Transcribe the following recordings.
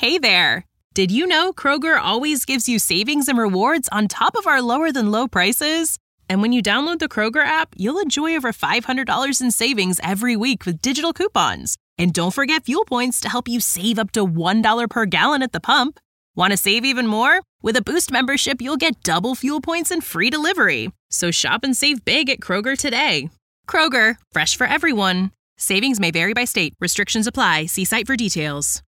Hey there! Did you know Kroger always gives you savings and rewards on top of our lower-than-low prices? And when you download the Kroger app, you'll enjoy over $500 in savings every week with digital coupons. And don't forget fuel points to help you save up to $1 per gallon at the pump. Want to save even more? With a Boost membership, you'll get double fuel points and free delivery. So shop and save big at Kroger today. Kroger, fresh for everyone. Savings may vary by state. Restrictions apply. See site for details.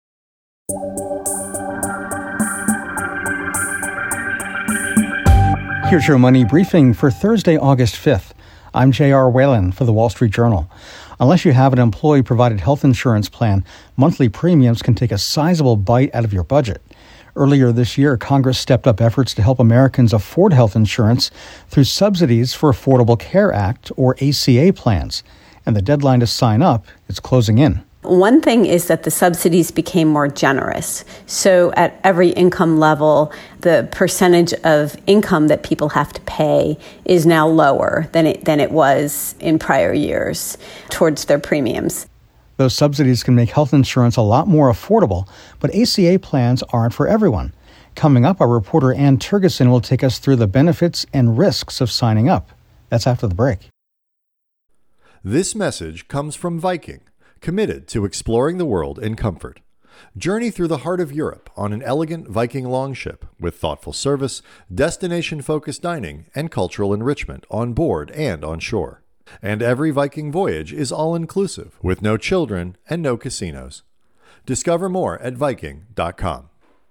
Here's your money briefing for Thursday, August 5th. I'm J.R. Whalen for the Wall Street Journal. Unless you have an employee-provided health insurance plan, monthly premiums can take a sizable bite out of your budget. Earlier this year, Congress stepped up efforts to help Americans afford health insurance through subsidies for Affordable Care Act, or ACA plans. And the deadline to sign up is closing in. One thing is that the subsidies became more generous. So at every income level, the percentage of income that people have to pay is now lower than it was in prior years towards their premiums. Those subsidies can make health insurance a lot more affordable, but ACA plans aren't for everyone. Coming up, our reporter Ann Tergeson will take us through the benefits and risks of signing up. That's after the break. This message comes from Viking, committed to exploring the world in comfort. Journey through the heart of Europe on an elegant Viking longship with thoughtful service, destination-focused dining, and cultural enrichment on board and on shore. And every Viking voyage is all-inclusive, with no children and no casinos. Discover more at Viking.com.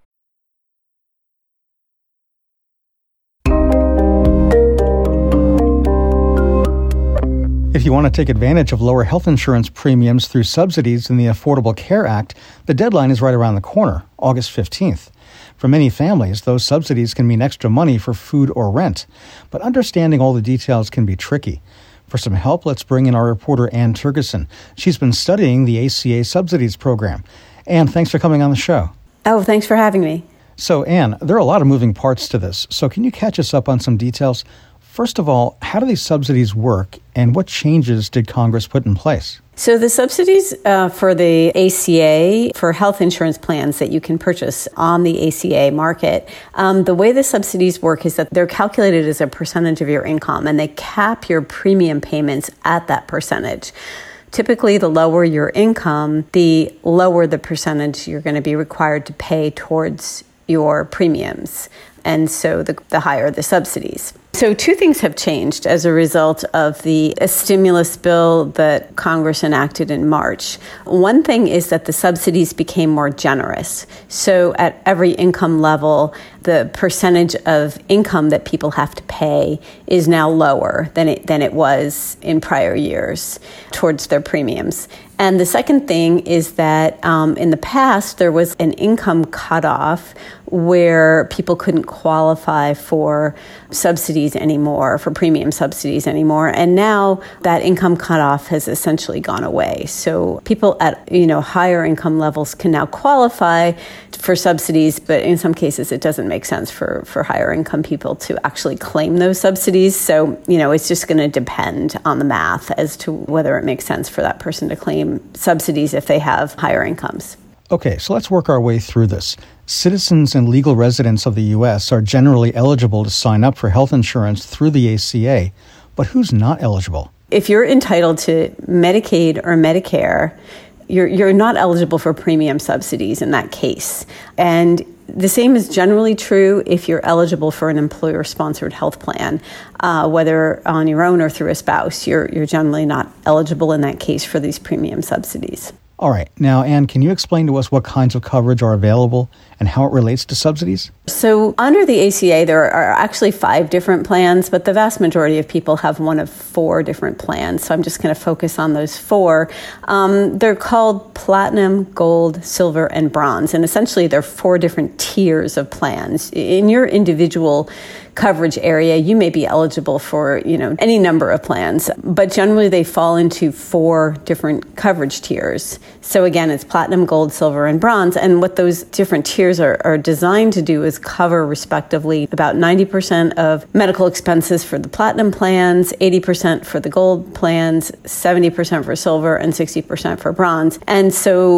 If you want to take advantage of lower health insurance premiums through subsidies in the Affordable Care Act, the deadline is right around the corner, August 15th. For many families, those subsidies can mean extra money for food or rent, but understanding all the details can be tricky. For some help, let's bring in our reporter Ann Tergeson. She's been studying the ACA subsidies program. Ann, thanks for coming on the show. Oh, thanks for having me. So, Ann, there are a lot of moving parts to this, so can you catch us up on some details? First of all, how do these subsidies work, and what changes did Congress put in place? So the subsidies for the ACA, for health insurance plans that you can purchase on the ACA market, the way the subsidies work is that they're calculated as a percentage of your income, and they cap your premium payments at that percentage. Typically, the lower your income, the lower the percentage you're going to be required to pay towards your premiums. And so the higher the subsidies. So two things have changed as a result of the stimulus bill that Congress enacted in March. One thing is that the subsidies became more generous. So at every income level, the percentage of income that people have to pay is now lower than it was in prior years towards their premiums. And the second thing is that in the past, there was an income cutoff where people couldn't qualify for subsidies anymore, for premium subsidies anymore. And now that income cutoff has essentially gone away. So people at higher income levels can now qualify for subsidies, but in some cases it doesn't make sense for higher income people to actually claim those subsidies. So, it's just going to depend on the math as to whether it makes sense for that person to claim subsidies if they have higher incomes. Okay, so let's work our way through this. Citizens and legal residents of the U.S. are generally eligible to sign up for health insurance through the ACA, but who's not eligible? If you're entitled to Medicaid or Medicare, you're not eligible for premium subsidies in that case. And the same is generally true if you're eligible for an employer-sponsored health plan, whether on your own or through a spouse. You're generally not eligible in that case for these premium subsidies. All right. Now, Ann, can you explain to us what kinds of coverage are available and how it relates to subsidies? So under the ACA, there are actually 5 different plans, but the vast majority of people have one of 4 different plans. So I'm just going to focus on those 4. They're called Platinum, Gold, Silver, and Bronze. And essentially, they're 4 different tiers of plans. In your individual coverage area, you may be eligible for, any number of plans, but generally they fall into 4 different coverage tiers. So again, it's Platinum, Gold, Silver, and Bronze. And what those different tiers are designed to do is cover respectively about 90% of medical expenses for the Platinum plans, 80% for the Gold plans, 70% for Silver, and 60% for Bronze. And so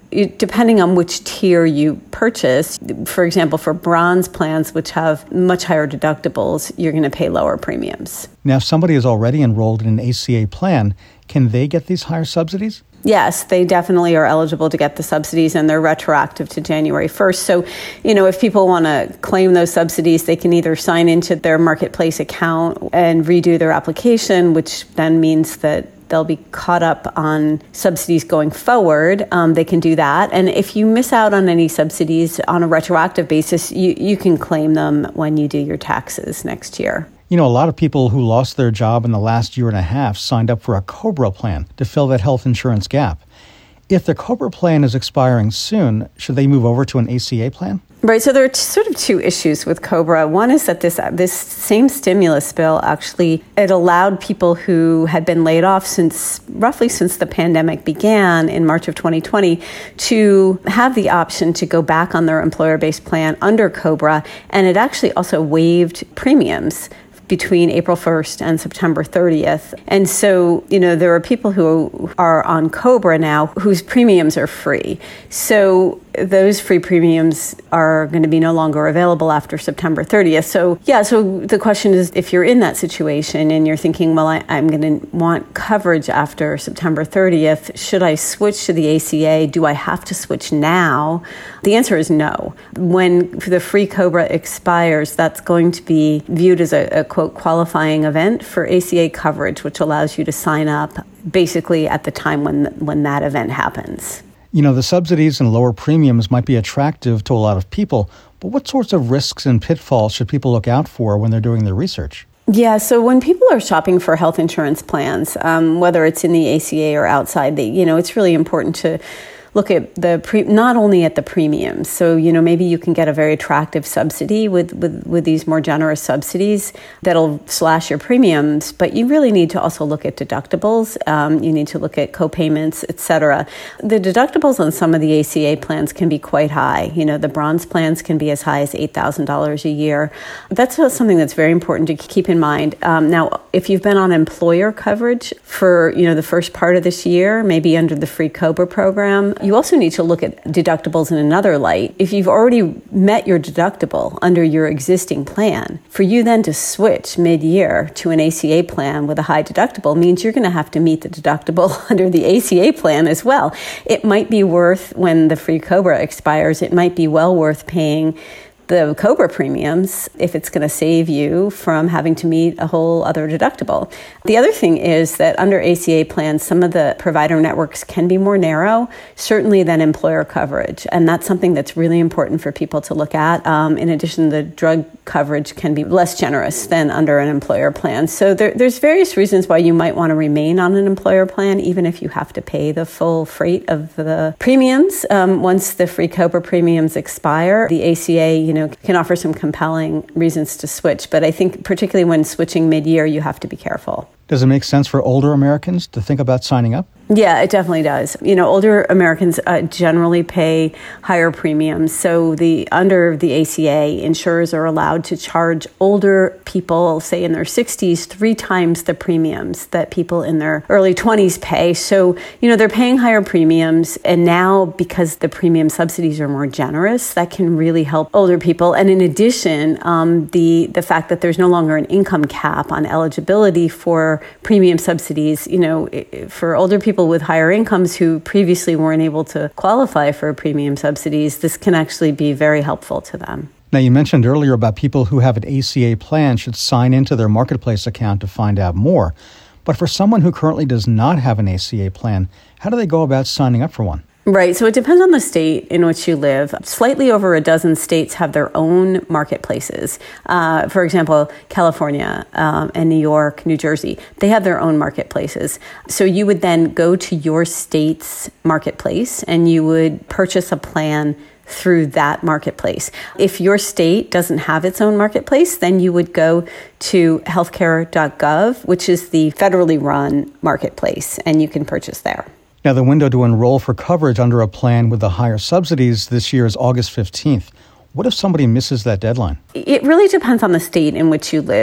depending on which tier you purchase, for example, for bronze plans, which have much higher deductibles, you're going to pay lower premiums. Now, if somebody is already enrolled in an ACA plan, can they get these higher subsidies? Yes, they definitely are eligible to get the subsidies, and they're retroactive to January 1st. So, if people want to claim those subsidies, they can either sign into their Marketplace account and redo their application, which then means that they'll be caught up on subsidies going forward. They can do that. And if you miss out on any subsidies on a retroactive basis, you can claim them when you do your taxes next year. A lot of people who lost their job in the last year and a half signed up for a COBRA plan to fill that health insurance gap. If the COBRA plan is expiring soon, should they move over to an ACA plan? Right. So there are sort of two issues with COBRA. One is that this same stimulus bill it allowed people who had been laid off roughly since the pandemic began in March of 2020 to have the option to go back on their employer-based plan under COBRA. And it actually also waived premiums between April 1st and September 30th. And so, there are people who are on COBRA now whose premiums are free. So those free premiums are going to be no longer available after September 30th. So the question is, if you're in that situation and you're thinking, well, I'm going to want coverage after September 30th, should I switch to the ACA? Do I have to switch now? The answer is no. When the free COBRA expires, that's going to be viewed as a quote, qualifying event for ACA coverage, which allows you to sign up basically at the time when that event happens. The subsidies and lower premiums might be attractive to a lot of people, but what sorts of risks and pitfalls should people look out for when they're doing their research? Yeah, so when people are shopping for health insurance plans, whether it's in the ACA or outside, it's really important to look at not only at the premiums. So, maybe you can get a very attractive subsidy with these more generous subsidies that'll slash your premiums, but you really need to also look at deductibles. You need to look at co-payments, et cetera. The deductibles on some of the ACA plans can be quite high. The bronze plans can be as high as $8,000 a year. That's something that's very important to keep in mind. Now, if you've been on employer coverage for, the first part of this year, maybe under the free COBRA program, you also need to look at deductibles in another light. If you've already met your deductible under your existing plan, for you then to switch mid-year to an ACA plan with a high deductible means you're going to have to meet the deductible under the ACA plan as well. It might be worth, when the free COBRA expires, it might be well worth paying the COBRA premiums if it's going to save you from having to meet a whole other deductible. The other thing is that under ACA plans, some of the provider networks can be more narrow, certainly than employer coverage. And that's something that's really important for people to look at. In addition, the drug coverage can be less generous than under an employer plan. So there's various reasons why you might want to remain on an employer plan, even if you have to pay the full freight of the premiums. Once the free COBRA premiums expire, the ACA, can offer some compelling reasons to switch. But I think particularly when switching mid-year, you have to be careful. Does it make sense for older Americans to think about signing up? Yeah, it definitely does. Older Americans generally pay higher premiums. So under the ACA, insurers are allowed to charge older people, say in their 60s, 3 times the premiums that people in their early 20s pay. So, they're paying higher premiums. And now, because the premium subsidies are more generous, that can really help older people. And in addition, the fact that there's no longer an income cap on eligibility for premium subsidies, for older people with higher incomes who previously weren't able to qualify for premium subsidies, this can actually be very helpful to them. Now, you mentioned earlier about people who have an ACA plan should sign into their Marketplace account to find out more. But for someone who currently does not have an ACA plan, how do they go about signing up for one? Right. So it depends on the state in which you live. Slightly over a dozen states have their own marketplaces. For example, California and New York, New Jersey, they have their own marketplaces. So you would then go to your state's marketplace and you would purchase a plan through that marketplace. If your state doesn't have its own marketplace, then you would go to healthcare.gov, which is the federally run marketplace, and you can purchase there. Now, the window to enroll for coverage under a plan with the higher subsidies this year is August 15th. What if somebody misses that deadline? It really depends on the state in which you live.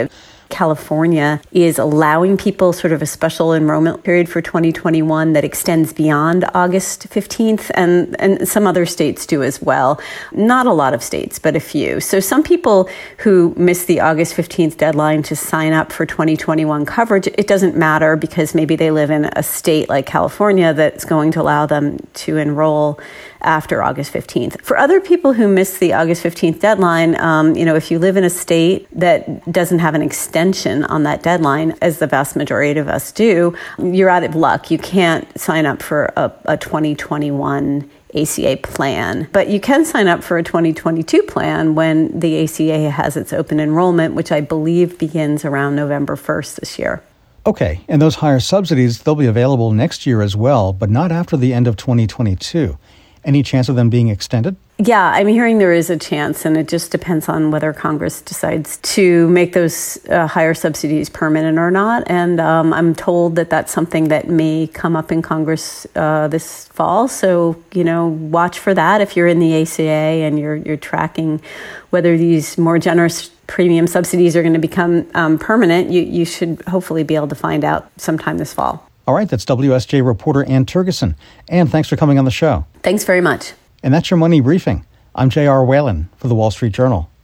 California is allowing people sort of a special enrollment period for 2021 that extends beyond August 15th, and some other states do as well. Not a lot of states, but a few. So some people who miss the August 15th deadline to sign up for 2021 coverage, it doesn't matter because maybe they live in a state like California that's going to allow them to enroll after August 15th. For other people who miss the August 15th deadline, if you live in a state that doesn't have an extension on that deadline, as the vast majority of us do, you're out of luck. You can't sign up for a 2021 ACA plan, but you can sign up for a 2022 plan when the ACA has its open enrollment, which I believe begins around November 1st this year. Okay, and those higher subsidies, they'll be available next year as well, but not after the end of 2022. Any chance of them being extended? Yeah, I'm hearing there is a chance, and it just depends on whether Congress decides to make those higher subsidies permanent or not. And I'm told that that's something that may come up in Congress this fall. So, watch for that if you're in the ACA and you're tracking whether these more generous premium subsidies are going to become permanent. You should hopefully be able to find out sometime this fall. All right, that's WSJ reporter Ann Tergeson. Ann, thanks for coming on the show. Thanks very much. And that's your Money Briefing. I'm J.R. Whalen for The Wall Street Journal.